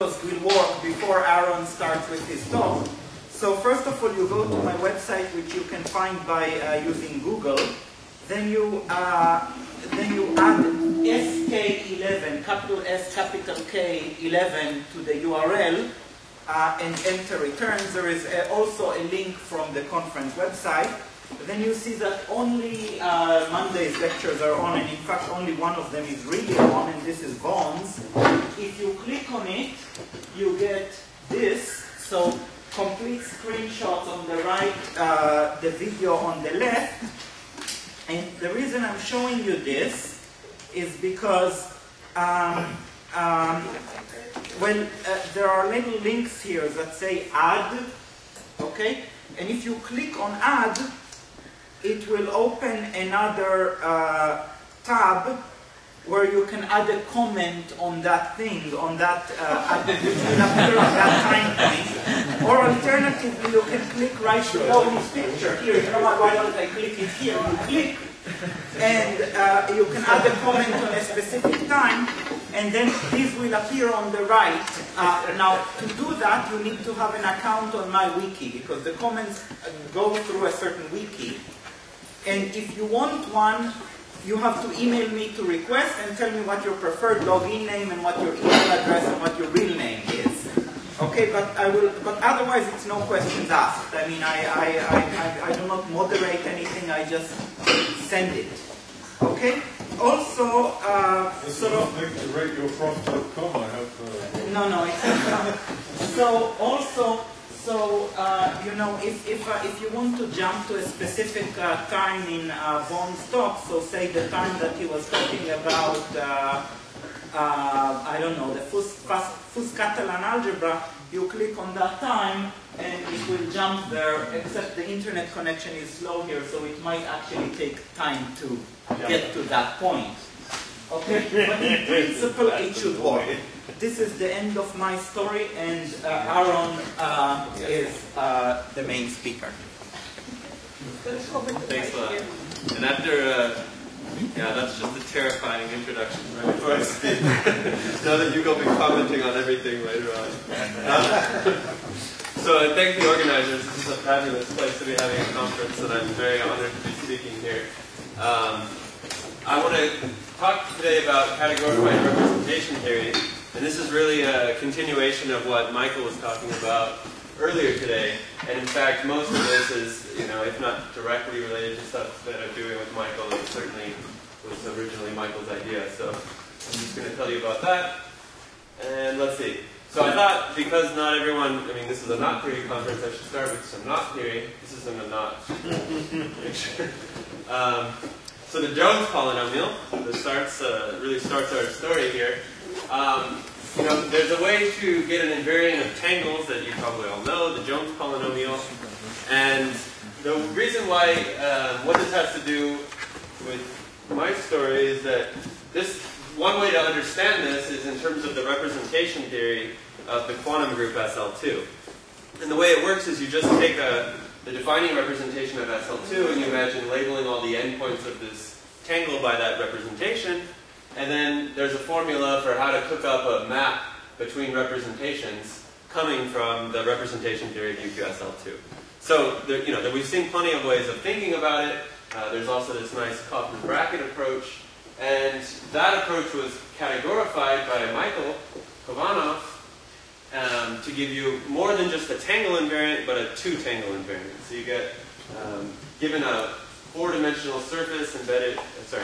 will work before Aaron starts with his talk. So first of all, you go to my website, which you can find by using Google. Then you add SK11, capital S, capital K, 11 to the URL and enter returns. There is also a link from the conference website. Then you see that only Monday's lectures are on, and in fact only one of them is really on, and this is Vaughn's. If you click on it, you get this. So complete screenshots on the right, the video on the left. And the reason I'm showing you this is because, there are little links here that say add, okay? And if you click on add, it will open another tab where you can add a comment on that thing, on that, which will appear on that time point. Or alternatively, you can click right below his picture. Here, you know what, why don't I click it here? You click, and you can add a comment on a specific time, and then this will appear on the right. Now, to do that, you need to have an account on my wiki, because the comments go through a certain wiki. And if you want one, you have to email me to request and tell me what your preferred login name and what your email address and what your real name is. Okay, but otherwise it's no questions asked. I mean, I do not moderate anything, I just send it. Okay? Also, sort of... link to rateyourprof.com, I have... No, it's not. So, also... So, you know, if you want to jump to a specific time in Vaughn's talk, so say the time that he was talking about, I don't know, the Fuss-Catalan algebra, you click on that time and it will jump there, except the internet connection is slow here, so it might actually take time to get to that point. Okay, but in principle it should work. This is the end of my story, and Aaron is the main speaker. Thanks a lot. And after, yeah, that's just a terrifying introduction right before I speak. Now that you will be commenting on everything later on. So thank the organizers. This is a fabulous place to be having a conference, and I'm very honored to be speaking here. I want to talk today about categorified representation theory. And this is really a continuation of what Michael was talking about earlier today. And in fact, most of this is, you know, if not directly related to stuff that I'm doing with Michael, it certainly was originally Michael's idea. So I'm just going to tell you about that. And let's see. So I thought, because not everyone, I mean, this is a knot theory conference, I should start with some knot theory. This isn't a knot picture. So the Jones polynomial, this really starts our story here. You know, there's a way to get an invariant of tangles that you probably all know, the Jones polynomial. And the reason why, what this has to do with my story is that this, one way to understand this is in terms of the representation theory of the quantum group SL2. And the way it works is you just take the defining representation of SL2 and you imagine labeling all the endpoints of this tangle by that representation. And then there's a formula for how to cook up a map between representations coming from the representation theory of UQSL2. So you know, we've seen plenty of ways of thinking about it. There's also this nice Kaufman bracket approach. And that approach was categorified by Michael Kovanov to give you more than just a tangle invariant, but a two-tangle invariant. So you get, given a two-dimensional surface embedded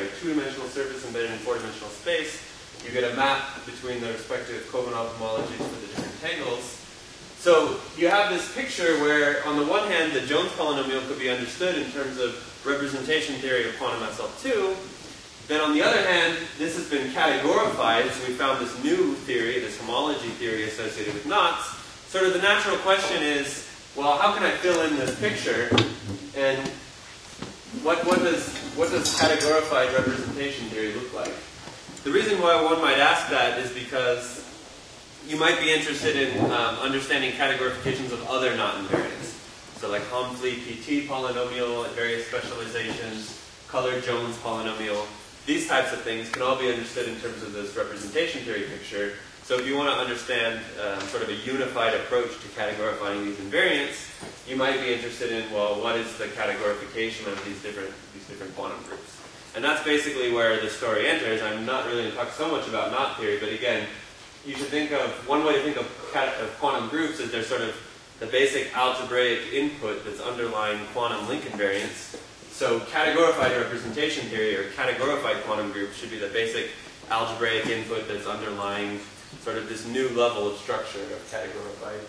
in four-dimensional space, you get a map between the respective Kovanov homologies for the different tangles. So you have this picture where, on the one hand, the Jones polynomial could be understood in terms of representation theory of quantum SL2. Then on the other hand, this has been categorified, so we found this new theory, this homology theory associated with knots. Sort of the natural question is, well, how can I fill in this picture? And what does categorified representation theory look like? The reason why one might ask that is because you might be interested in understanding categorifications of other knot invariants. So like Humfley PT polynomial and various specializations, colored Jones polynomial. These types of things can all be understood in terms of this representation theory picture. So if you want to understand sort of a unified approach to categorifying these invariants, you might be interested in, well, what is the categorification of these different quantum groups? And that's basically where the story enters. I'm not really going to talk so much about knot theory, but again, you should think of, one way to think of quantum groups is they're sort of the basic algebraic input that's underlying quantum link invariants. So categorified representation theory, or categorified quantum groups, should be the basic algebraic input that's underlying sort of this new level of structure of categorified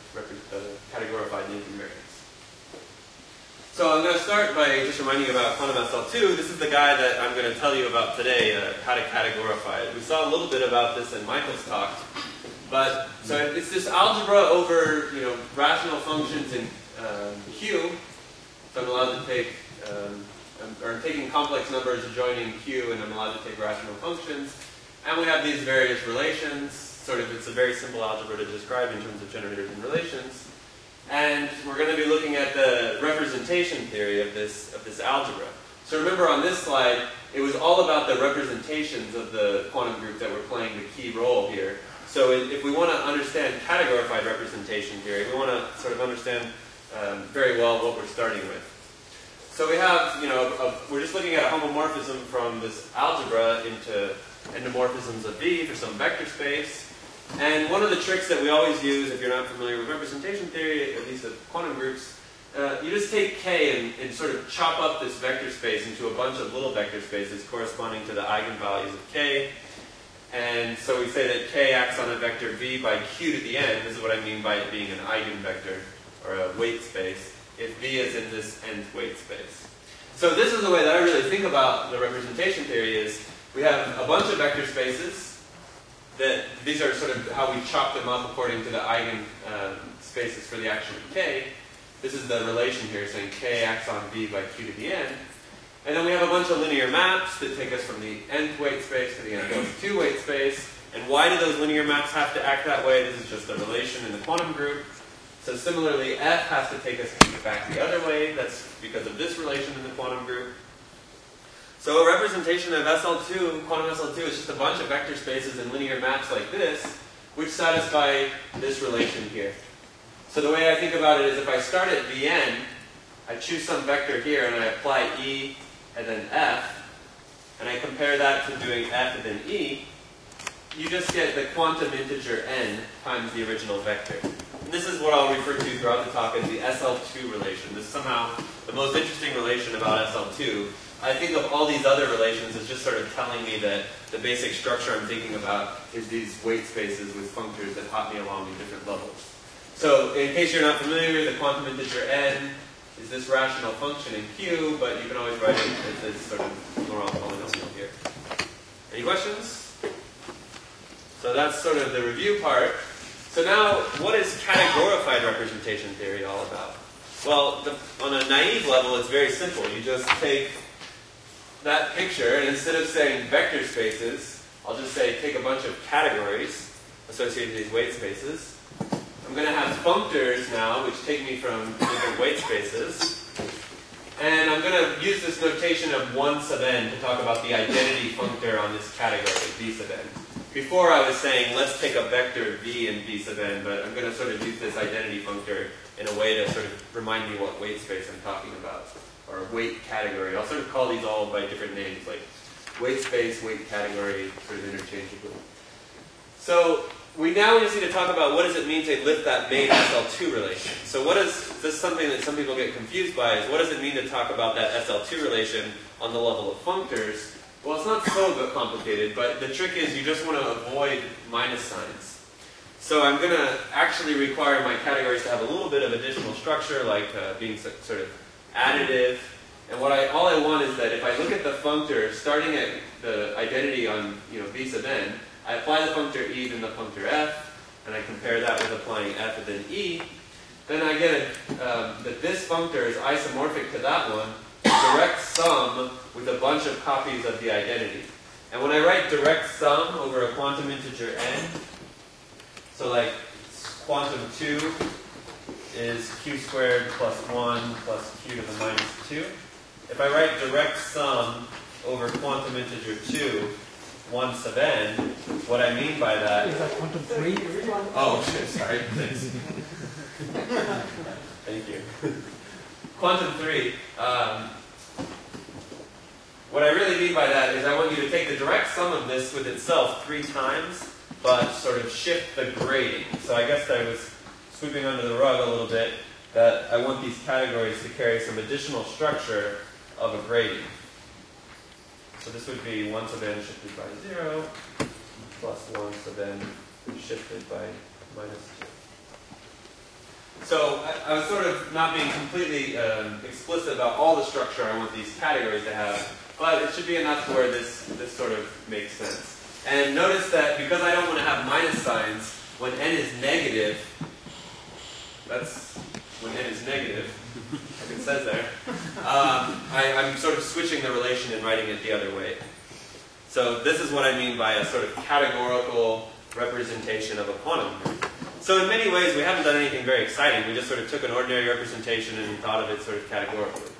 link invariants. So I'm going to start by just reminding you about quantum SL2. This is the guy that I'm going to tell you about today, how to categorify it. We saw a little bit about this in Michael's talk. But, so it's this algebra over, rational functions in Q. So I'm allowed to take, I'm taking complex numbers adjoining Q, and I'm allowed to take rational functions. And we have these various relations. Sort of, it's a very simple algebra to describe in terms of generators and relations. And we're going to be looking at the representation theory of this algebra. So remember on this slide, it was all about the representations of the quantum group that were playing the key role here. So if we want to understand categorified representation theory, we want to sort of understand very well what we're starting with. So we have, we're just looking at a homomorphism from this algebra into endomorphisms of V for some vector space. And one of the tricks that we always use, if you're not familiar with representation theory, at least of quantum groups, you just take K and sort of chop up this vector space into a bunch of little vector spaces corresponding to the eigenvalues of K. And so we say that K acts on a vector V by Q to the n. This is what I mean by it being an eigenvector, or a weight space, if V is in this nth weight space. So this is the way that I really think about the representation theory is, we have a bunch of vector spaces, that these are sort of how we chop them up according to the eigen spaces for the action of K. This is the relation here saying K acts on V by Q to the n. And then we have a bunch of linear maps that take us from the nth weight space to the n+2 weight space. And why do those linear maps have to act that way? This is just a relation in the quantum group. So similarly, F has to take us back the other way. That's because of this relation in the quantum group. So a representation of SL2, quantum SL2, is just a bunch of vector spaces and linear maps like this, which satisfy this relation here. So the way I think about it is, if I start at Vn, I choose some vector here and I apply E and then F, and I compare that to doing F and then E, you just get the quantum integer n times the original vector. And this is what I'll refer to throughout the talk as the SL2 relation. This is somehow the most interesting relation about SL2. I think of all these other relations as just sort of telling me that the basic structure I'm thinking about is these weight spaces with functors that hop me along in different levels. So in case you're not familiar, the quantum integer n is this rational function in Q, but you can always write it as this sort of Laurent polynomial here. Any questions? So that's sort of the review part. So now, what is categorified representation theory all about? Well, on a naive level, it's very simple. You just take that picture, and instead of saying vector spaces, I'll just say take a bunch of categories associated with these weight spaces. I'm going to have functors now, which take me from different weight spaces. And I'm going to use this notation of 1 sub n to talk about the identity functor on this category, v sub n. Before I was saying, let's take a vector v and v sub n, but I'm going to sort of use this identity functor in a way to sort of remind me what weight space I'm talking about, or weight category. I'll sort of call these all by different names, like weight space, weight category, sort of interchangeably. So we now just need to talk about what does it mean to lift that main SL2 relation. So what is, this is something that some people get confused by, is what does it mean to talk about that SL2 relation on the level of functors? Well, it's not so complicated, but the trick is you just want to avoid minus signs. So I'm going to actually require my categories to have a little bit of additional structure, like being sort of additive. And all I want is that if I look at the functor, starting at the identity on v sub n, I apply the functor e, then the functor f, and I compare that with applying f and then e. Then I get that this functor is isomorphic to that one, direct sum with a bunch of copies of the identity. And when I write direct sum over a quantum integer n, so like quantum 2 is q squared plus 1 plus q to the minus 2. If I write direct sum over quantum integer 2, 1 sub n, what I mean by that... Is that quantum 3? Oh, shit, sorry. Thanks. Thank you. Quantum 3. What I really mean by that is I want you to take the direct sum of this with itself 3 times, but sort of shift the grading. So I guess I was sweeping under the rug a little bit that I want these categories to carry some additional structure of a grading. So this would be 1 sub n shifted by 0, plus 1 sub n shifted by minus 2. So I was sort of not being completely explicit about all the structure I want these categories to have, but it should be enough to where this sort of makes sense. And notice that because I don't want to have minus signs, when n is negative, that's when n is negative, like it says there, I'm sort of switching the relation and writing it the other way. So this is what I mean by a sort of categorical representation of a quantum group. So in many ways, we haven't done anything very exciting. We just sort of took an ordinary representation and thought of it sort of categorically.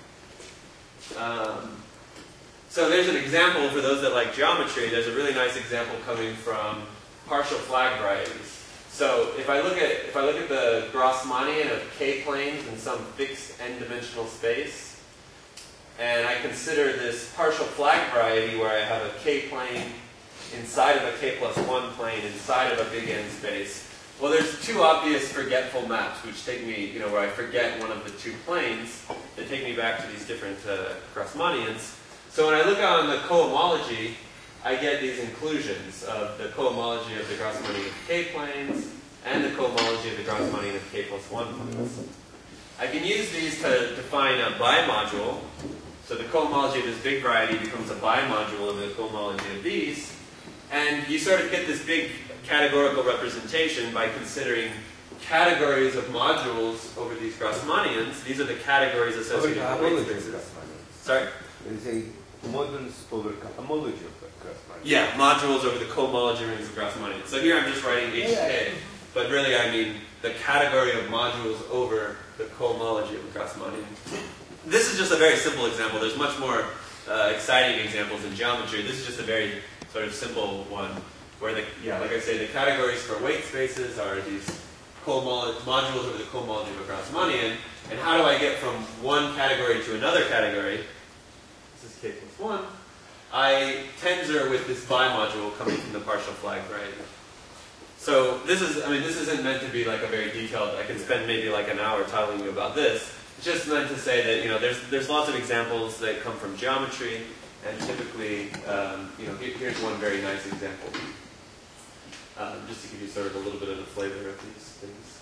So there's an example for those that like geometry. There's a really nice example coming from partial flag varieties. So if I look at the Grassmannian of k-planes in some fixed n-dimensional space, and I consider this partial flag variety where I have a k-plane inside of a k+1 plane inside of a big N space. Well, there's 2 obvious forgetful maps which take me, where I forget one of the 2 planes that take me back to these different Grassmannians. So when I look on the cohomology, I get these inclusions of the cohomology of the Grassmannian of k-planes and the cohomology of the Grassmannian of k+1 planes. I can use these to define a bimodule. So the cohomology of this big variety becomes a bimodule of the cohomology of these. And you sort of get this big categorical representation by considering categories of modules over these Grassmannians. These are the categories associated with weight spaces. Sorry? There is a modules over homology of Grassmannian. Yeah, modules over the cohomology rings of Grassmannian. So here I'm just writing HK, but really I mean the category of modules over the cohomology of the Grassmannian. This is just a very simple example. There's much more exciting examples in geometry. This is just a very sort of simple one where, like I say, the categories for weight spaces are these modules over the cohomology of a Grassmannian. And how do I get from one category to another category? This is k+1. I tensor with this bimodule coming from the partial flag variety. So this isn't meant to be like a very detailed, I can spend maybe like an hour telling you about this. It's just meant to say that, there's lots of examples that come from geometry, and typically, here's one very nice example. Just to give you sort of a little bit of the flavor of these things.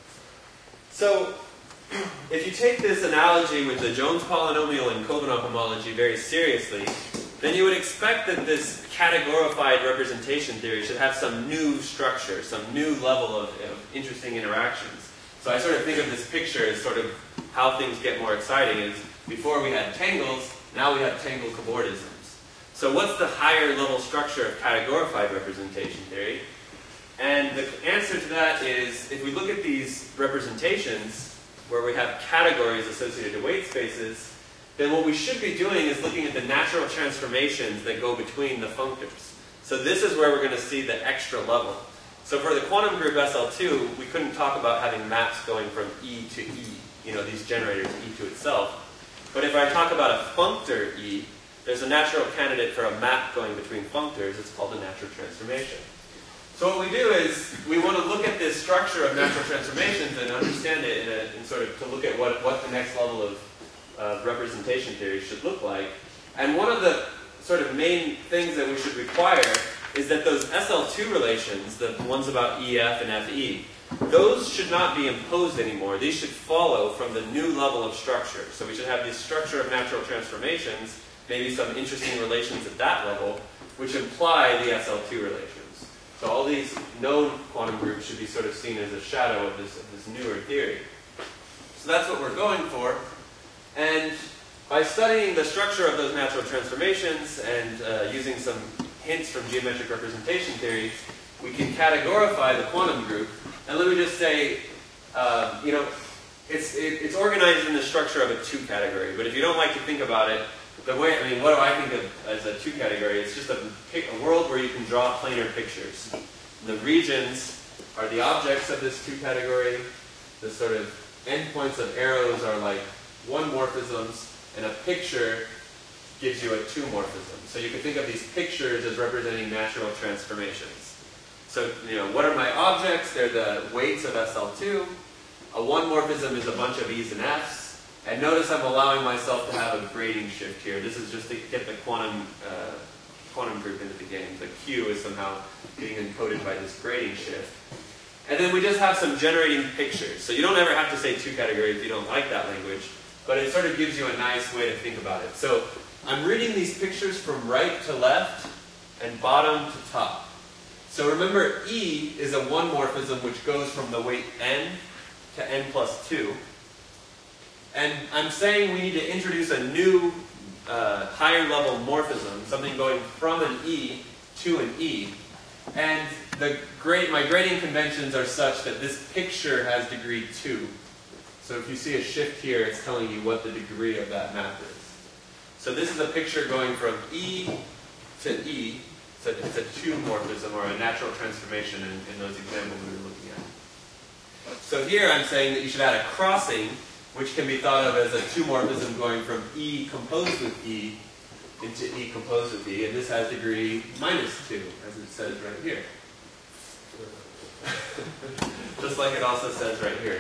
So, if you take this analogy with the Jones polynomial and Kobanov homology very seriously, then you would expect that this categorified representation theory should have some new structure, some new level of interesting interactions. So I sort of think of this picture as sort of how things get more exciting is before we had tangles, now we have tangle cobordisms. So what's the higher level structure of categorified representation theory? And the answer to that is, if we look at these representations where we have categories associated to weight spaces, then what we should be doing is looking at the natural transformations that go between the functors. So this is where we're going to see the extra level. So for the quantum group SL2, we couldn't talk about having maps going from E to E, these generators E to itself. But if I talk about a functor E, there's a natural candidate for a map going between functors. It's called a natural transformation. So what we do is we want to look at this structure of natural transformations and understand it in sort of to look at what the next level of representation theory should look like. And one of the sort of main things that we should require is that those SL2 relations, the ones about EF and FE, those should not be imposed anymore. These should follow from the new level of structure. So we should have this structure of natural transformations, maybe some interesting relations at that level, which imply the SL2 relations. So all these known quantum groups should be sort of seen as a shadow of this newer theory. So that's what we're going for. And by studying the structure of those natural transformations and using some hints from geometric representation theory, we can categorify the quantum group. And let me just say, it's organized in the structure of a 2 category. But if you don't like to think about it, the way, I mean, what do I think of as a 2 category? It's just a world where you can draw planar pictures. The regions are the objects of this 2 category. The sort of endpoints of arrows are like 1 morphisms, and a picture gives you a 2 morphism. So you can think of these pictures as representing natural transformations. So, you know, what are my objects? They're the weights of SL2. A 1 morphism is a bunch of E's and F's. And notice I'm allowing myself to have a grading shift here. This is just to get the quantum group into the game. The Q is somehow being encoded by this grading shift. And then we just have some generating pictures. So you don't ever have to say 2 category if you don't like that language, but it sort of gives you a nice way to think about it. So I'm reading these pictures from right to left and bottom to top. So remember, E is a 1 morphism which goes from the weight n to n plus 2. And I'm saying we need to introduce a new higher level morphism, something going from an E to an E. And my grading conventions are such that this picture has degree 2. So if you see a shift here, it's telling you what the degree of that map is. So this is a picture going from E to E. So it's a 2 morphism, or a natural transformation in those examples we were looking at. So here I'm saying that you should add a crossing, which can be thought of as a 2 morphism going from E composed with E into E composed with E, and this has degree -2, as it says right here. Just like it also says right here.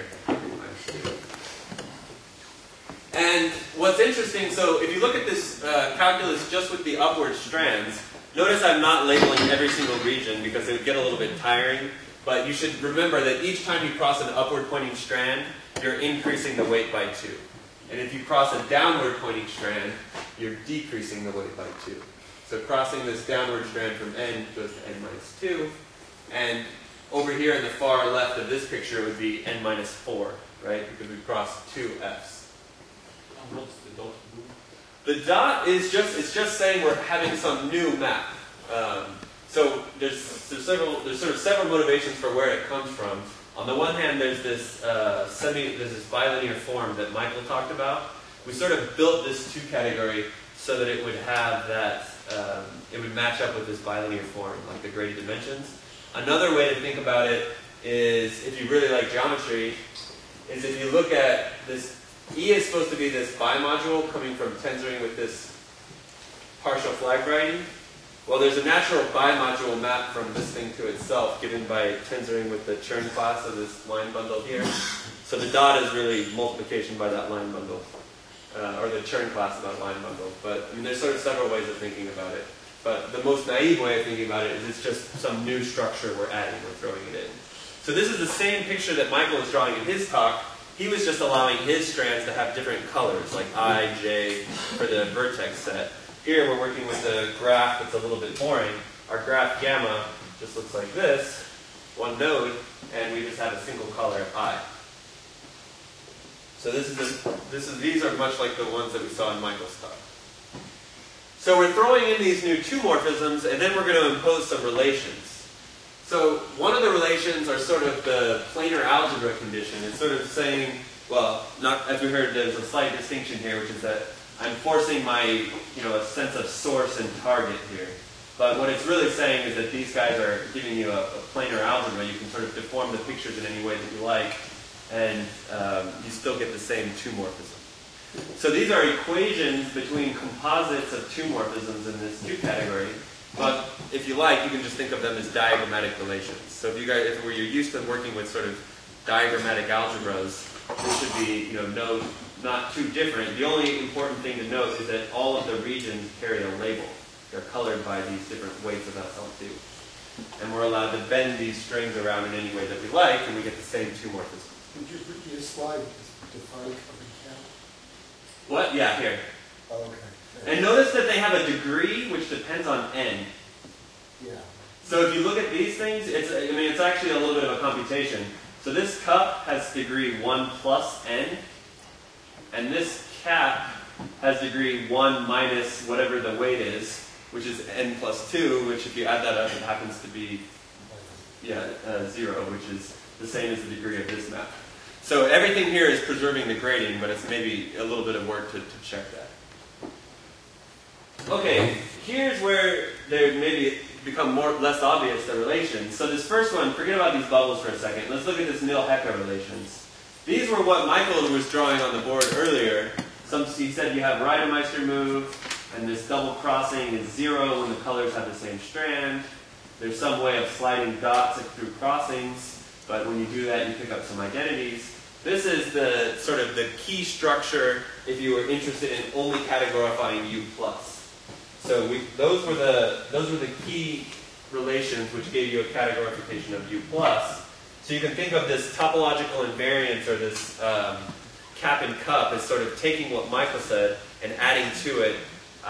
And what's interesting, so if you look at this calculus just with the upward strands, notice I'm not labeling every single region because it would get a little bit tiring, but you should remember that each time you cross an upward pointing strand, you're increasing the weight by 2. And if you cross a downward pointing strand, you're decreasing the weight by 2. So crossing this downward strand from n goes to n minus 2. And over here in the far left of this picture would be n minus 4, right? Because we crossed 2 f's. What's the dot do? The dot is just saying we're having some new map. So there's sort of several motivations for where it comes from. On the one hand, there's this bilinear form that Michael talked about. We sort of built this 2 category so that it would have that, it would match up with this bilinear form, like the graded dimensions. Another way to think about it is, if you really like geometry, is if you look at this, E is supposed to be this bimodule coming from tensoring with this partial flag variety. Well, there's a natural bimodule map from this thing to itself given by tensoring with the Chern class of this line bundle here. So the dot is really multiplication by that line bundle, or the Chern class of that line bundle. But I mean, there's sort of several ways of thinking about it. But the most naive way of thinking about it is it's just some new structure we're adding, we're throwing it in. So this is the same picture that Michael was drawing in his talk. He was just allowing his strands to have different colors, like I, J, for the vertex set. Here we're working with a graph that's a little bit boring. Our graph gamma just looks like this, 1 node, and we just have a single color I. So these are much like the ones that we saw in Michael's talk. So we're throwing in these new 2 morphisms, and then we're going to impose some relations. So one of the relations are sort of the planar algebra condition. It's sort of saying, well, not as we heard, there's a slight distinction here, which is that I'm forcing my, a sense of source and target here. But what it's really saying is that these guys are giving you a planar algebra. You can sort of deform the pictures in any way that you like, and you still get the same 2 morphism. So these are equations between composites of 2 morphisms in this 2 category. But if you like, you can just think of them as diagrammatic relations. So if you're used to working with sort of diagrammatic algebras, this should be, not too different. The only important thing to note is that all of the regions carry a label. They're colored by these different weights of SL2. And we're allowed to bend these strings around in any way that we like, and we get the same 2 morphisms. Could you repeat a slide define coming count? What? Yeah, here. Oh, okay. And notice that they have a degree which depends on n. Yeah. So if you look at these things, it's actually a little bit of a computation. So this cup has degree 1 plus n, and this cap has degree 1 minus whatever the weight is, which is n plus 2, which if you add that up, it happens to be 0, which is the same as the degree of this map. So everything here is preserving the grading, but it's maybe a little bit of work to check that. Okay, here's where there maybe become less obvious the relations. So this first one, forget about these bubbles for a second. Let's look at this Mill-Hecke relations. These were what Michael was drawing on the board earlier. He said you have Reidemeister move, and this double crossing is 0 when the colors have the same strand. There's some way of sliding dots through crossings, but when you do that, you pick up some identities. This is the sort of the key structure if you were interested in only categorifying U+. So those were the key relations which gave you a categorification of U+. So you can think of this topological invariance, or this cap and cup, as sort of taking what Michael said and adding to it,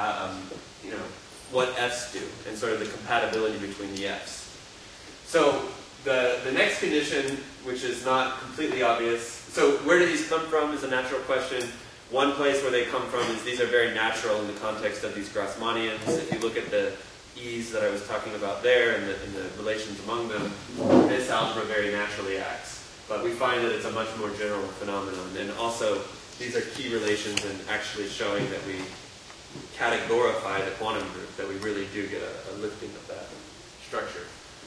what F's do, and sort of the compatibility between the F's. So the next condition, which is not completely obvious, so where do these come from is a natural question. One place where they come from is these are very natural in the context of these Grassmannians. If you look at the E's that I was talking about there and the relations among them, this algebra very naturally acts. But we find that it's a much more general phenomenon. And also, these are key relations in actually showing that we categorify the quantum group, that we really do get a lifting of that structure.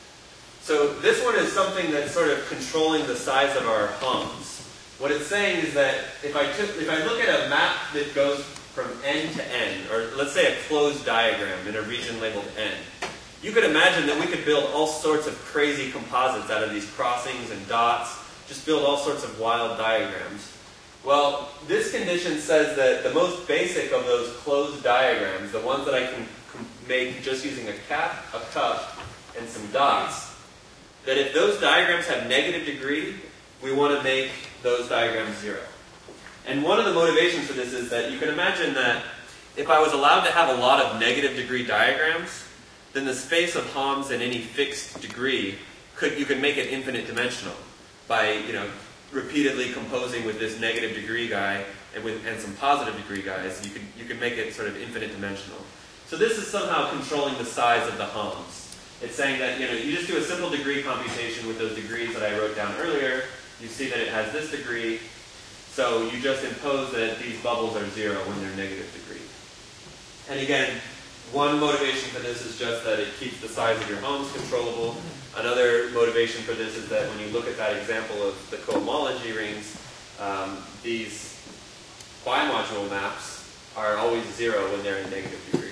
So this one is something that's sort of controlling the size of our hums. What it's saying is that if I look at a map that goes from n to n, or let's say a closed diagram in a region labeled n, you could imagine that we could build all sorts of crazy composites out of these crossings and dots, just build all sorts of wild diagrams. Well, this condition says that the most basic of those closed diagrams, the ones that I can make just using a cap, a cup, and some dots, that if those diagrams have negative degree, we want to make those diagrams 0. And one of the motivations for this is that you can imagine that if I was allowed to have a lot of negative degree diagrams, then the space of Hams in any fixed degree, you could make it infinite dimensional by repeatedly composing with this negative degree guy and some positive degree guys. You could make it sort of infinite dimensional. So this is somehow controlling the size of the Hams. It's saying that you just do a simple degree computation with those degrees that I wrote down earlier. You see that it has this degree, so you just impose that these bubbles are 0 when they're negative degree. And again, one motivation for this is just that it keeps the size of your Hams controllable. Another motivation for this is that when you look at that example of the cohomology rings, these bimodule maps are always 0 when they're in negative degree.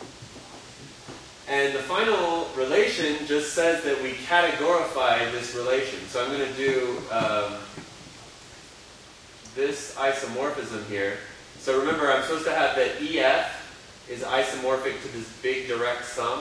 And the final relation just says that we categorify this relation. So I'm going to do this isomorphism here. So remember, I'm supposed to have that EF is isomorphic to this big direct sum.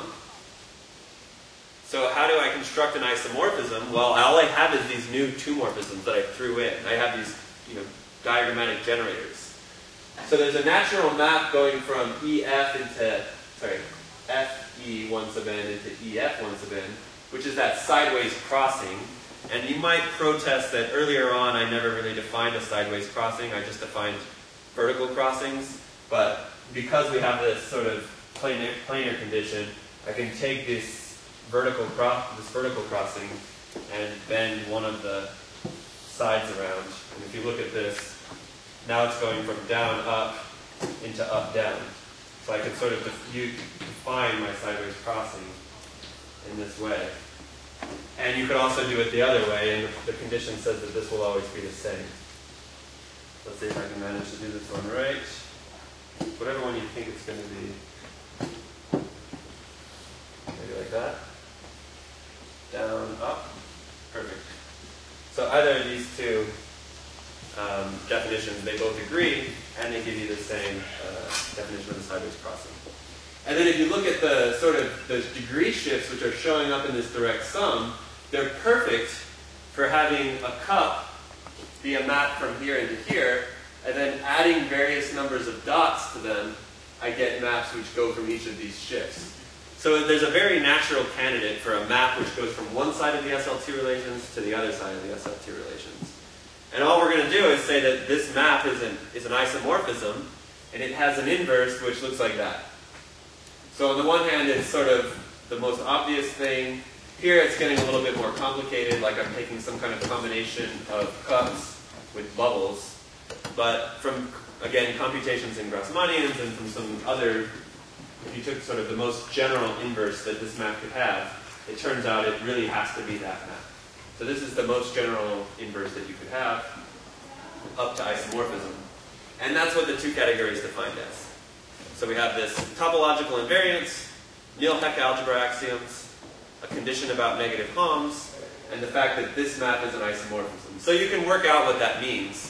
So how do I construct an isomorphism? Well, all I have is these new two morphisms that I threw in. I have these diagrammatic generators. So there's a natural map going from EF into, FE 1 sub n into EF 1 sub n, which is that sideways crossing. And you might protest that earlier on I never really defined a sideways crossing, I just defined vertical crossings. But because we have this sort of planar condition, I can take this vertical crossing and bend one of the sides around. And if you look at this, now it's going from down up into up down. So I can sort of define my sideways crossing in this way. And you could also do it the other way, and the condition says that this will always be the same. Let's see if I can manage to do this one right. Whatever one you think it's going to be. Maybe like that. Down, up. Perfect. So either of these two definitions, they both agree, and they give you the same definition of the sideways crossing. And then if you look at the sort of those degree shifts which are showing up in this direct sum, they're perfect for having a cup be a map from here into here, and then adding various numbers of dots to them, I get maps which go from each of these shifts. So there's a very natural candidate for a map which goes from one side of the SL2 relations to the other side of the SL2 relations. And all we're going to do is say that this map is an isomorphism, and it has an inverse which looks like that. So on the one hand, it's sort of the most obvious thing. Here it's getting a little bit more complicated, like I'm taking some kind of combination of cups with bubbles. But from, again, computations in Grassmannians and from some other if you took sort of the most general inverse that this map could have, it turns out it really has to be that map. So this is the most general inverse that you could have, up to isomorphism. And that's what the two categories defined as. So we have this topological invariance, Nil-Heck algebra axioms, a condition about negative Homs, and the fact that this map is an isomorphism. So you can work out what that means.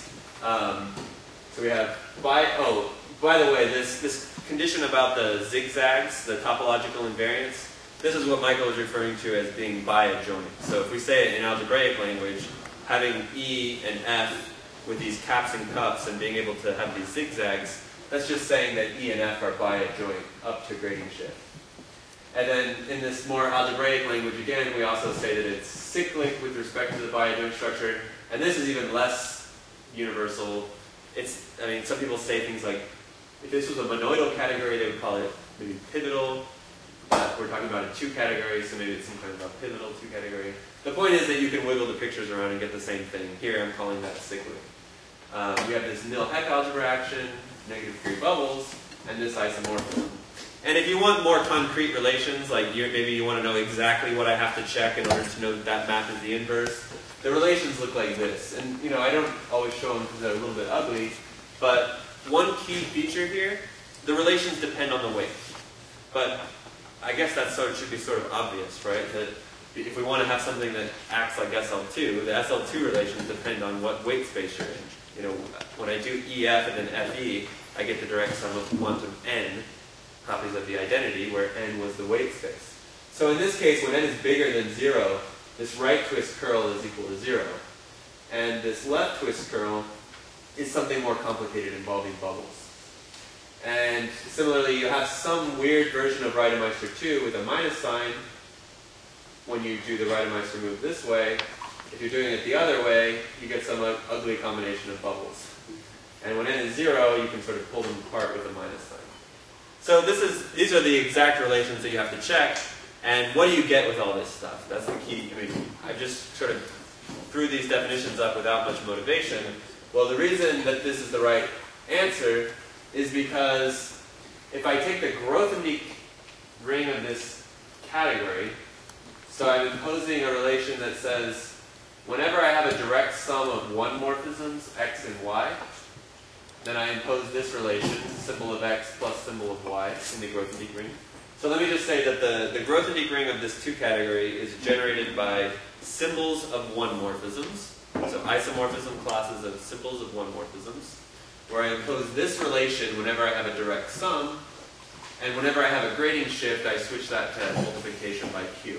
So we have, by the way, this condition about the zigzags, the topological invariance, this is what Michael was referring to as being bi-adjoint. So if we say it in algebraic language, having E and F with these caps and cups and being able to have these zigzags, that's just saying that E and F are bi-adjoint up to gradient shift. And then in this more algebraic language, again, we also say that it's cyclic with respect to the bi-adjoint structure. And this is even less universal. I mean, some people say things like, if this was a monoidal category, they would call it maybe pivotal. We're talking about a two category, so maybe it's some kind of a pivotal two category. The point is that you can wiggle the pictures around and get the same thing. Here, I'm calling that cyclic. We have this Nil-Heck algebra action, negative degree bubbles, and this isomorphism. And if you want more concrete relations, like maybe you want to know exactly what I have to check in order to know that that map is the inverse, the relations look like this. And I don't always show them because they're a little bit ugly, but one key feature here, the relations depend on the weight. But I guess that should be sort of obvious, right? That if we want to have something that acts like SL2, the SL2 relations depend on what weight space you're in. When I do EF and then FE, I get the direct sum of quantum n copies of the identity, where n was the weight space. So in this case, when n is bigger than 0, this right twist curl is equal to 0. And this left twist curl is something more complicated involving bubbles. And similarly, you have some weird version of Reidemeister 2 with a minus sign when you do the Reidemeister move this way. If you're doing it the other way, you get some ugly combination of bubbles. And when n is 0, you can sort of pull them apart with a minus sign. So these are the exact relations that you have to check. And what do you get with all this stuff? That's the key. I mean, I just sort of threw these definitions up without much motivation. Well, the reason that this is the right answer is because if I take the Grothendieck ring of this category, so I'm imposing a relation that says whenever I have a direct sum of one morphisms, x and y, then I impose this relation, symbol of x plus symbol of y, in the Grothendieck ring. So let me just say that the Grothendieck ring of this 2 category is generated by symbols of one morphisms, so isomorphism classes of symbols of one morphisms, where I impose this relation whenever I have a direct sum, and whenever I have a gradient shift, I switch that to multiplication by q.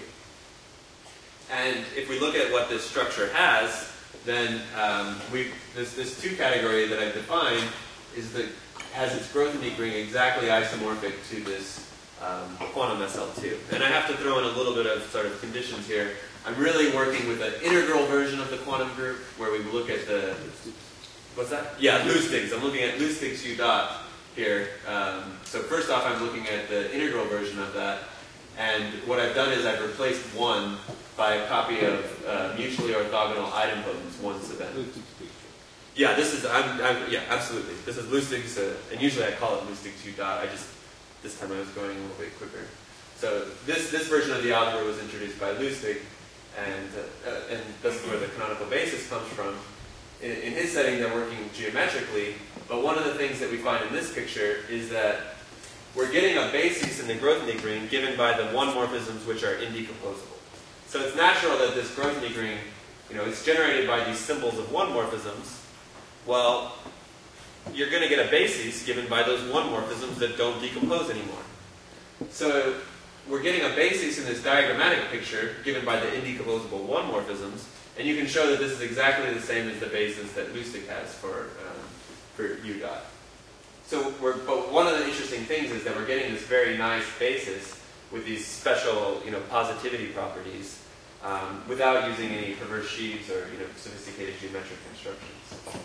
And if we look at what this structure has, then this 2 category that I've defined has its Grothendieck ring exactly isomorphic to this quantum SL2. And I have to throw in a little bit of sort of conditions here. I'm really working with an integral version of the quantum group where we look at the, what's that? Yeah, Lustigs. I'm looking at Lustigs U dot here. So first off, I'm looking at the integral version of that. And what I've done is I've replaced 1 by a copy of mutually orthogonal idempotence 1 sub n. Yeah, this is, yeah, absolutely. This is Lustigs, and usually I call it Lustigs U dot. This time I was going a little bit quicker. So this version of the algebra was introduced by Lustig, and this is where the canonical basis comes from. In his setting, they're working geometrically, but one of the things that we find in this picture is that we're getting a basis in the Grothendieck ring given by the one morphisms which are indecomposable. So it's natural that this Grothendieck ring, it's generated by these symbols of one morphisms. Well, you're going to get a basis given by those one morphisms that don't decompose anymore. So we're getting a basis in this diagrammatic picture given by the indecomposable one morphisms, and you can show that this is exactly the same as the basis that Lustig has for U dot. So but one of the interesting things is that we're getting this very nice basis with these special positivity properties without using any perverse sheaves or sophisticated geometric constructions.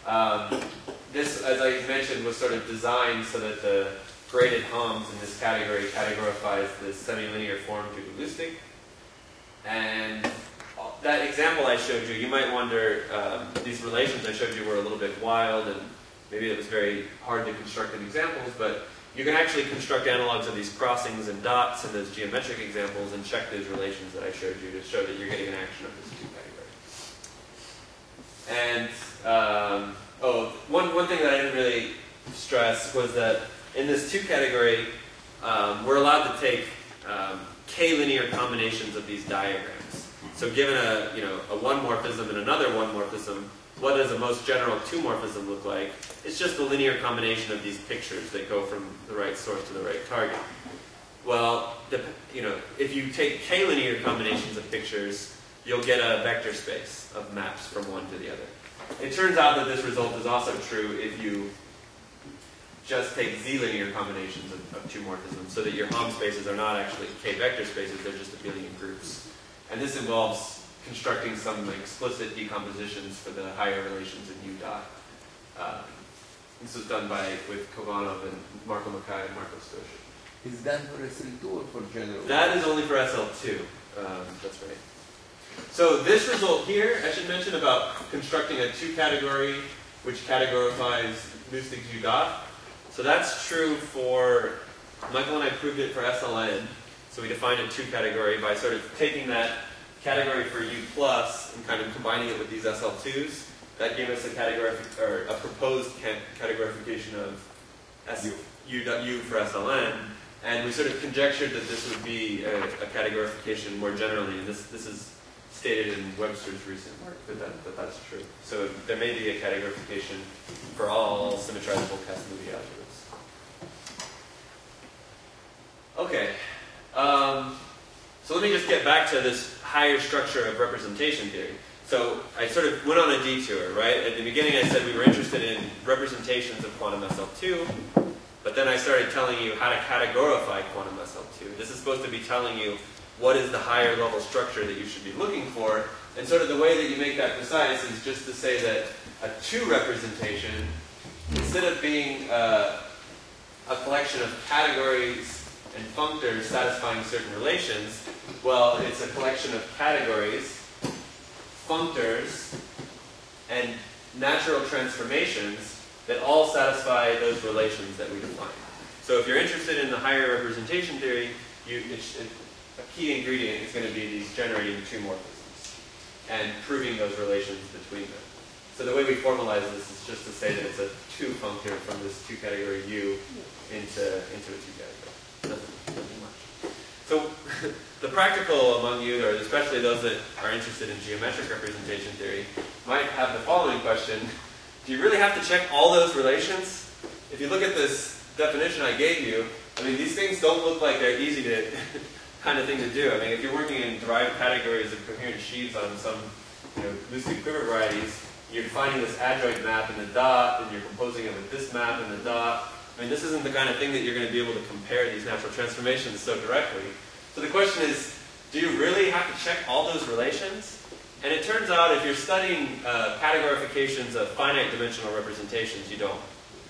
This, as I mentioned, was sort of designed so that the graded Homs in this category categorifies the semilinear form due to Lustig. And that example I showed you, you might wonder, these relations I showed you were a little bit wild and maybe it was very hard to construct in examples, but you can actually construct analogs of these crossings and dots and those geometric examples and check those relations that I showed you to show that you're getting an action of this 2 category. And one thing that I didn't really stress was that in this 2 category, we're allowed to take k-linear combinations of these diagrams. So given a 1 morphism and another 1 morphism, what does a most general 2 morphism look like? It's just a linear combination of these pictures that go from the right source to the right target. Well, if you take k-linear combinations of pictures, you'll get a vector space of maps from one to the other. It turns out that this result is also true if you just take z-linear combinations of 2 morphisms, so that your Hom spaces are not actually k-vector spaces, they're just abelian groups. And this involves constructing some explicit decompositions for the higher relations in U dot. This was done with Kovanov and Marco Mackay and Marco Stoshi. Is that for SL2 or for general? That is only for SL2. That's right. So this result here, I should mention about constructing a 2 category which categorifies Lustig's U dot. So that's true for, Michael and I proved it for SLN. So we defined a 2 category by sort of taking that category for U plus and kind of combining it with these SL2s. That gave us a category, or a proposed categorification of U for SLN. And we sort of conjectured that this would be a categorification more generally. And this is stated in Webster's recent work that that's true. So there may be a categorification for all symmetrizable Casalugi algebras. Okay. So let me just get back to this higher structure of representation theory. So I sort of went on a detour, right? At the beginning I said we were interested in representations of quantum SL2, but then I started telling you how to categorify quantum SL2. This is supposed to be telling you what is the higher level structure that you should be looking for, and sort of the way that you make that precise is just to say that a 2 representation, instead of being a collection of categories and functors satisfying certain relations, well, it's a collection of categories, functors, and natural transformations that all satisfy those relations that we define. So if you're interested in the higher representation theory, a key ingredient is going to be these generating 2 morphisms and proving those relations between them. So the way we formalize this is just to say that it's a 2 functor from this 2 category U into a 2 category. Nothing much. So the practical among you, or especially those that are interested in geometric representation theory, might have the following question. Do you really have to check all those relations? If you look at this definition I gave you, I mean, these things don't look like they're easy to kind of thing to do. I mean, if you're working in derived categories of coherent sheaves on some, Lustig quiver varieties, you're defining this adjoint map in the dot, and you're composing it with this map in the dot. I mean, this isn't the kind of thing that you're going to be able to compare these natural transformations so directly. So the question is, do you really have to check all those relations? And it turns out if you're studying categorifications of finite dimensional representations, you don't.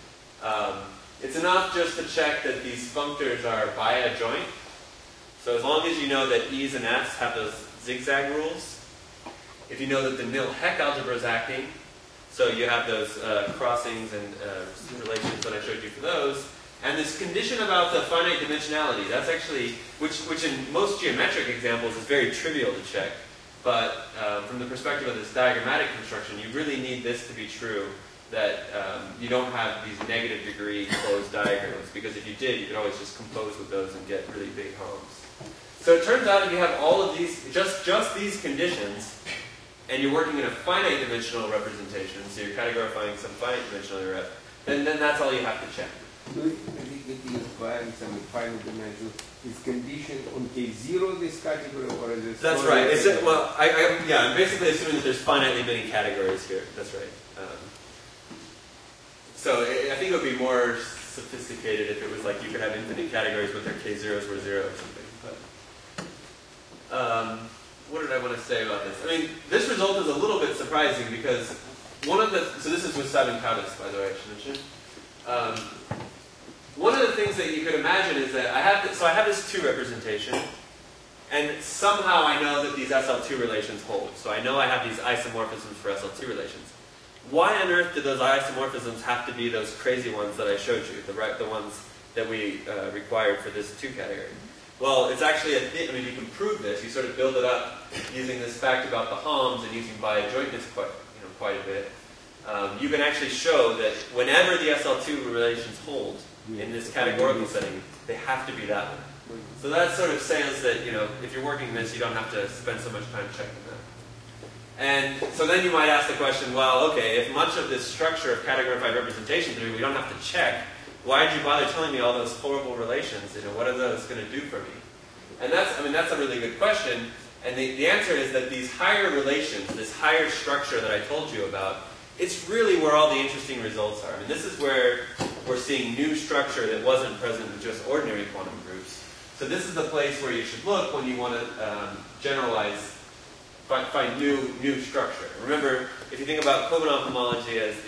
It's enough just to check that these functors are bi-adjoint. So as long as you know that E's and F's have those zigzag rules, if you know that the Nil-Heck algebra is acting, so you have those crossings and relations that I showed you for those, and this condition about the finite dimensionality, that's actually, which in most geometric examples is very trivial to check, but from the perspective of this diagrammatic construction, you really need this to be true, that you don't have these negative degree closed diagrams, because if you did, you could always just compose with those and get really big homes. So it turns out if you have all of these, just these conditions, and you're working in a finite dimensional representation, so you're categorifying some finite dimensional rep, then that's all you have to check. So the invariance and finite dimension is conditioned on K0 this category, or is it? That's right. I'm basically assuming that there's finitely many categories here. That's right. So I think it would be more sophisticated if it was like you could have infinite categories with their K0s were 0 or something. But what did I want to say about this? I mean, this result is a little bit surprising because one of the, so this is with Sabin Kaudas, by the way, I should mention. One of the things that you could imagine is that I have this 2 representation, and somehow I know that these SL2 relations hold. So I know I have these isomorphisms for SL2 relations. Why on earth do those isomorphisms have to be those crazy ones that I showed you, the ones that we required for this 2 category. Well, it's actually I mean, you can prove this. You sort of build it up using this fact about the Homs and using bi-adjointness quite a bit. You can actually show that whenever the SL2 relations hold in this categorical setting, they have to be that way. So that sort of says that, if you're working this, you don't have to spend so much time checking that. And so then you might ask the question, well, okay, if much of this structure of categorified representation theory we don't have to check, why did you bother telling me all those horrible relations? What are those going to do for me? And that's a really good question. And the answer is that these higher relations, this higher structure that I told you about, it's really where all the interesting results are. I mean, this is where we're seeing new structure that wasn't present with just ordinary quantum groups. So this is the place where you should look when you want to generalize, find new structure. Remember, if you think about Kobanov homology as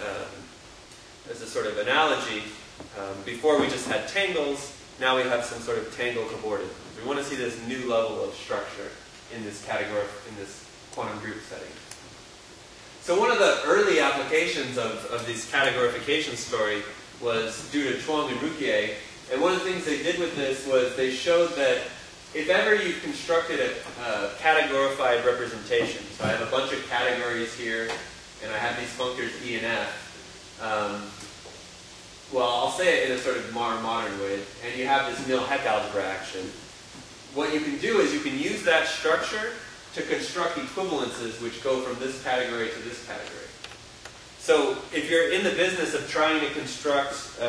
a sort of analogy, before we just had tangles, now we have some sort of tangle cobordism. We want to see this new level of structure in this category, in this quantum group setting. So one of the early applications of this categorification story was due to Chuang and Ruquier. And one of the things they did with this was they showed that if ever you constructed a categorified representation, so I have a bunch of categories here, and I have these functors E and F, well, I'll say it in a sort of more modern way, and you have this nil-Heck algebra action. What you can do is you can use that structure to construct equivalences which go from this category to this category. So if you're in the business of trying to construct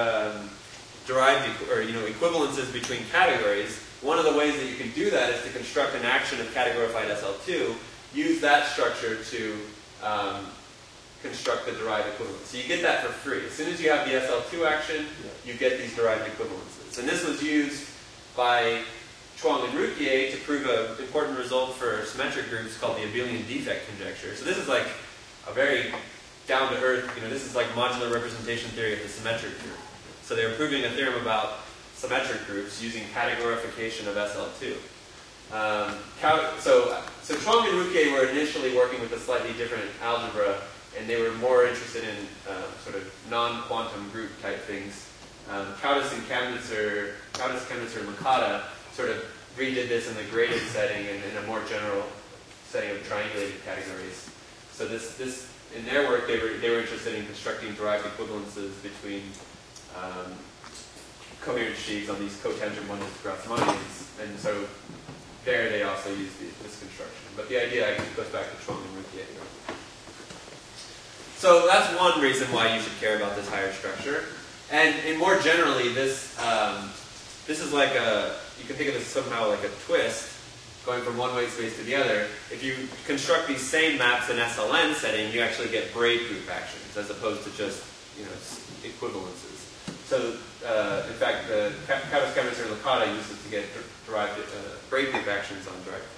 equivalences between categories, one of the ways that you can do that is to construct an action of categorified SL2, use that structure to construct the derived equivalence. So you get that for free. As soon as you have the SL2 action, you get these derived equivalences. And this was used by Chuang and Ruquier to prove an important result for symmetric groups called the abelian defect conjecture. So this is like a very down-to-earth, this is like modular representation theory of the symmetric group. So they're proving a theorem about symmetric groups using categorification of SL2. So Chuang and Ruquier were initially working with a slightly different algebra, and they were more interested in sort of non-quantum group type things. Kaudas, Chemnitzer, and Makata sort of redid this in the graded setting and in a more general setting of triangulated categories. So this in their work, they were interested in constructing derived equivalences between coherent sheaves on these cotangent oneness Grassmannians, and so there they also used this construction. But the idea actually goes back to Chuang and Ruquier. So that's one reason why you should care about this higher structure. And more generally, this is like you can think of this somehow like a twist, going from one weight space to the other. If you construct these same maps in SLN setting, you actually get braid group actions as opposed to just equivalences. So in fact, Kaudas, Chemnitzer, and Licata used it to get derived braid group actions on derived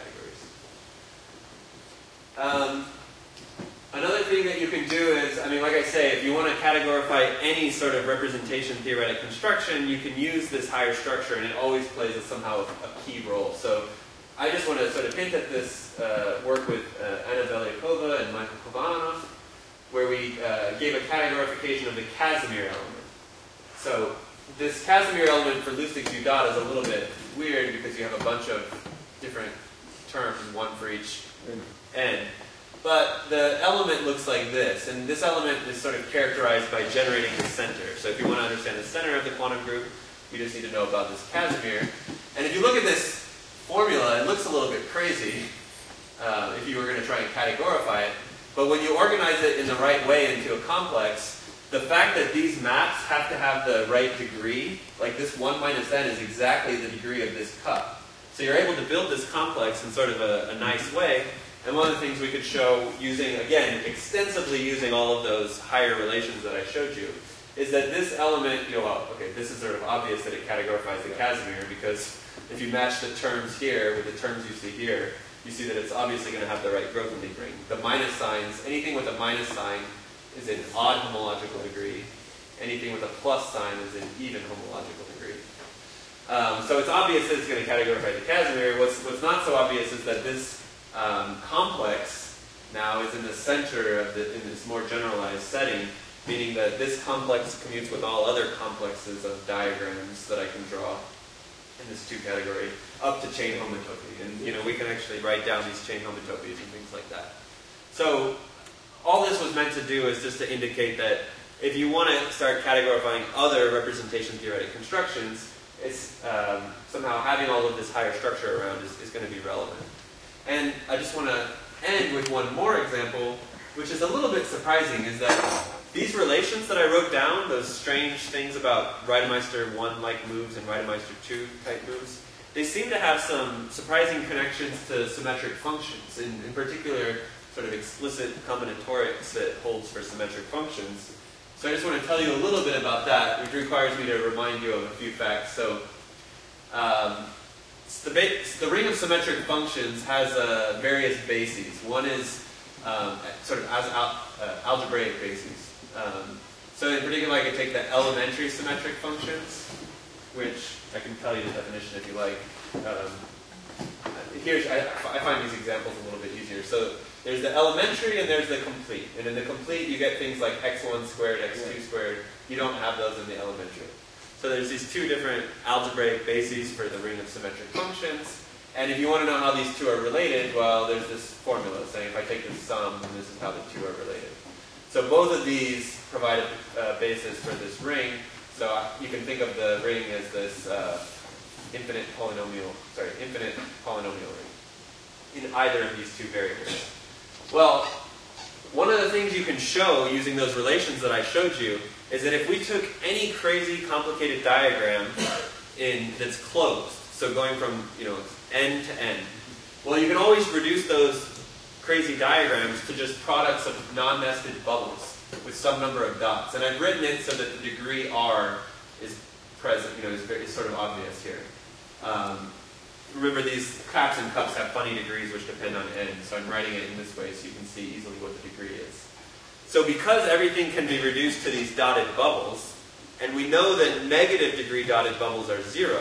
categories. Another thing that you can do is, like I say, if you want to categorify any sort of representation theoretic construction, you can use this higher structure, and it always plays somehow a key role. So I just want to sort of hint at this work with Anna Belyakova and Michael Kovanov, where we gave a categorification of the Casimir element. So this Casimir element for Lustig's U dot is a little bit weird because you have a bunch of different terms, one for each n. But the element looks like this, and this element is sort of characterized by generating the center. So if you want to understand the center of the quantum group, you just need to know about this Casimir. And if you look at this formula, it looks a little bit crazy if you were going to try and categorify it. But when you organize it in the right way into a complex, the fact that these maps have to have the right degree, like this 1 minus n is exactly the degree of this cup. So you're able to build this complex in sort of a nice way. And one of the things we could show using, again, extensively using all of those higher relations that I showed you, is that this element, this is sort of obvious that it categorifies the Casimir, because if you match the terms here with the terms you see here, you see that it's obviously going to have the right Grothendieck ring. The minus signs, anything with a minus sign is in odd homological degree. Anything with a plus sign is in even homological degree. So it's obvious that it's going to categorify the Casimir. What's not so obvious is that this complex now is in the center of in this more generalized setting, meaning that this complex commutes with all other complexes of diagrams that I can draw in this 2 category, up to chain homotopy. And we can actually write down these chain homotopies and things like that. So all this was meant to do is just to indicate that if you want to start categorifying other representation theoretic constructions, it's somehow having all of this higher structure around is going to be relevant. And I just want to end with one more example, which is a little bit surprising, is that these relations that I wrote down, those strange things about Reidemeister 1-like moves and Reidemeister 2-type moves, they seem to have some surprising connections to symmetric functions, in particular sort of explicit combinatorics that holds for symmetric functions. So I just want to tell you a little bit about that, which requires me to remind you of a few facts. So the ring of symmetric functions has various bases. One is sort of algebraic bases. So in particular, I could take the elementary symmetric functions, which I can tell you the definition if you like. I find these examples a little bit easier. So there's the elementary and there's the complete. And in the complete, you get things like x1 squared, x2 squared. You don't have those in the elementary. So there's these 2 different algebraic bases for the ring of symmetric functions. And if you want to know how these 2 are related, well, there's this formula saying if I take this sum, then this is how the 2 are related. So both of these provide a basis for this ring. So you can think of the ring as this infinite polynomial ring in either of these 2 variables. Well, one of the things you can show using those relations that I showed you is that if we took any crazy complicated diagram that's closed, so going from end to end, well, you can always reduce those crazy diagrams to just products of non-nested bubbles with some number of dots. And I've written it so that the degree R is present, is sort of obvious here. Remember, these caps and cups have funny degrees which depend on n, so I'm writing it in this way so you can see easily what the degree is. So because everything can be reduced to these dotted bubbles, and we know that negative degree dotted bubbles are 0,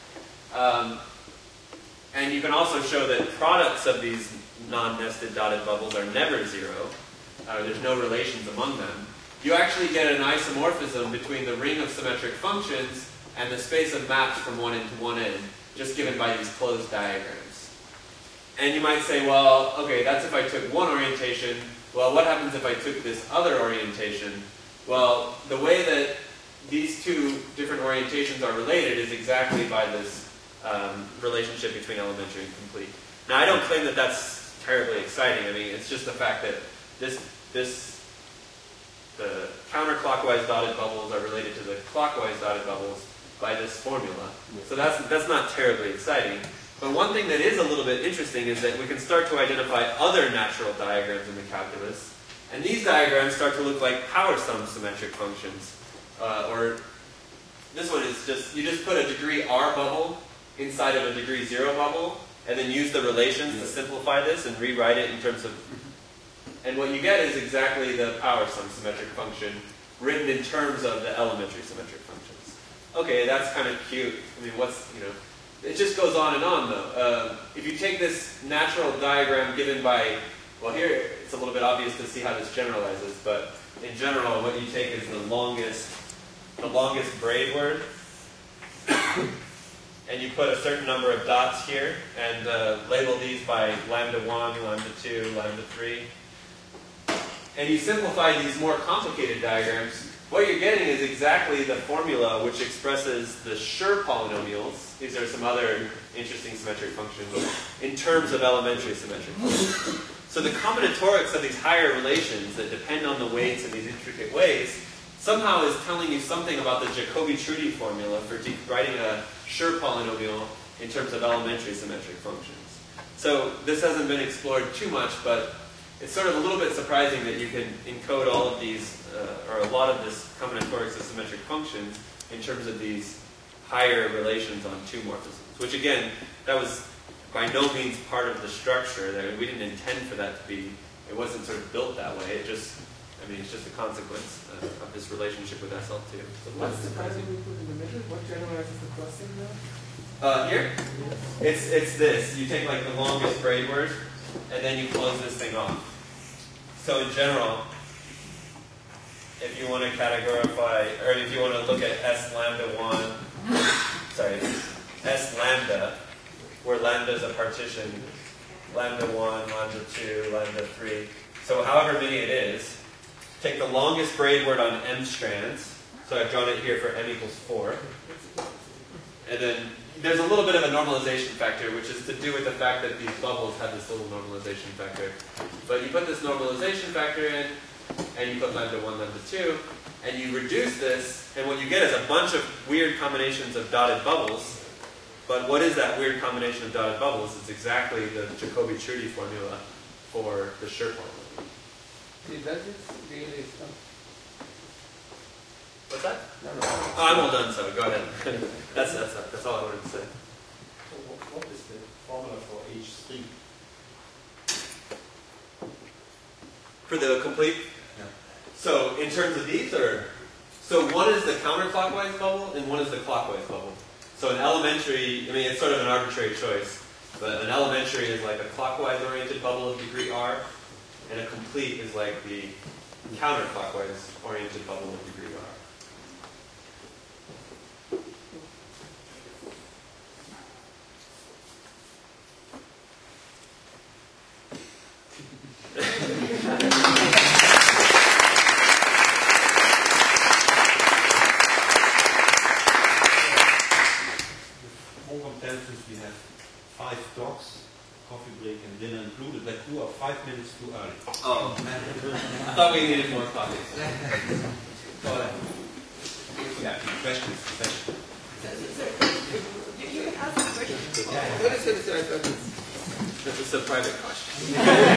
and you can also show that products of these non-nested dotted bubbles are never 0, there's no relations among them, you actually get an isomorphism between the ring of symmetric functions and the space of maps from one end to one end, just given by these closed diagrams. And you might say, well, okay, that's if I took one orientation. Well, what happens if I took this other orientation? Well, the way that these 2 different orientations are related is exactly by this relationship between elementary and complete. Now, I don't claim that that's terribly exciting. I mean, it's just the fact that the counterclockwise dotted bubbles are related to the clockwise dotted bubbles by this formula. So that's not terribly exciting. But one thing that is a little bit interesting is that we can start to identify other natural diagrams in the calculus. And these diagrams start to look like power sum symmetric functions. Or this one is you just put a degree R bubble inside of a degree 0 bubble, and then use the relations to simplify this and rewrite it in terms of... And what you get is exactly the power sum symmetric function written in terms of the elementary symmetric functions. Okay, that's kind of cute. I mean, it just goes on and on, though. If you take this natural diagram given by, well, here it's a little bit obvious to see how this generalizes, but in general, what you take is the longest braid word, and you put a certain number of dots here, and label these by lambda 1, lambda 2, lambda 3. And you simplify these more complicated diagrams, what you're getting is exactly the formula which expresses the Schur polynomials. These are some other interesting symmetric functions in terms of elementary symmetric functions. So the combinatorics of these higher relations that depend on the weights in these intricate ways somehow is telling you something about the Jacobi-Trudi formula for writing a Schur polynomial in terms of elementary symmetric functions. So this hasn't been explored too much, but it's sort of a little bit surprising that you can encode all of these, or a lot of this combinatorics of symmetric functions in terms of these higher relations on 2 morphisms. Which again, that was by no means part of the structure. We didn't intend for that to be, it wasn't sort of built that way. It just, I mean, it's just a consequence of this relationship with SL2. So What's the pattern we put in the middle? What generalizes the crossing now? Here? It's this. You take like the longest braid word, and then you close this thing off. So in general, if if you want to categorify, or if you want to look at S lambda 1, sorry, S lambda, where lambda is a partition, lambda 1, lambda 2, lambda 3. So however many it is, take the longest braid word on M strands. So I've drawn it here for M equals 4. And then there's a little bit of a normalization factor, which is to do with the fact that these bubbles have this little normalization factor. But you put this normalization factor in, and you put lambda 1, lambda 2, and you reduce this, and what you get is a bunch of weird combinations of dotted bubbles. But what is that weird combination of dotted bubbles? It's exactly the Jacobi-Trudy formula for the Schur formula. See, does it really stop? What's that? No, no. Oh, I'm all done, so go ahead. That's all I wanted to say. So what is the formula for H3? For the complete? Yeah. So in terms of these, or? So one is the counterclockwise bubble, and one is the clockwise bubble. So an elementary, I mean, it's sort of an arbitrary choice, but an elementary is like a clockwise oriented bubble of degree R, and a complete is like the counterclockwise oriented bubble of degree R. More comparisons, we have 5 dogs, coffee break and dinner included, like 2 or 5 minutes too early. Oh, I thought we needed more coffee. Go ahead. Yeah, questions. What is it? This is a private question.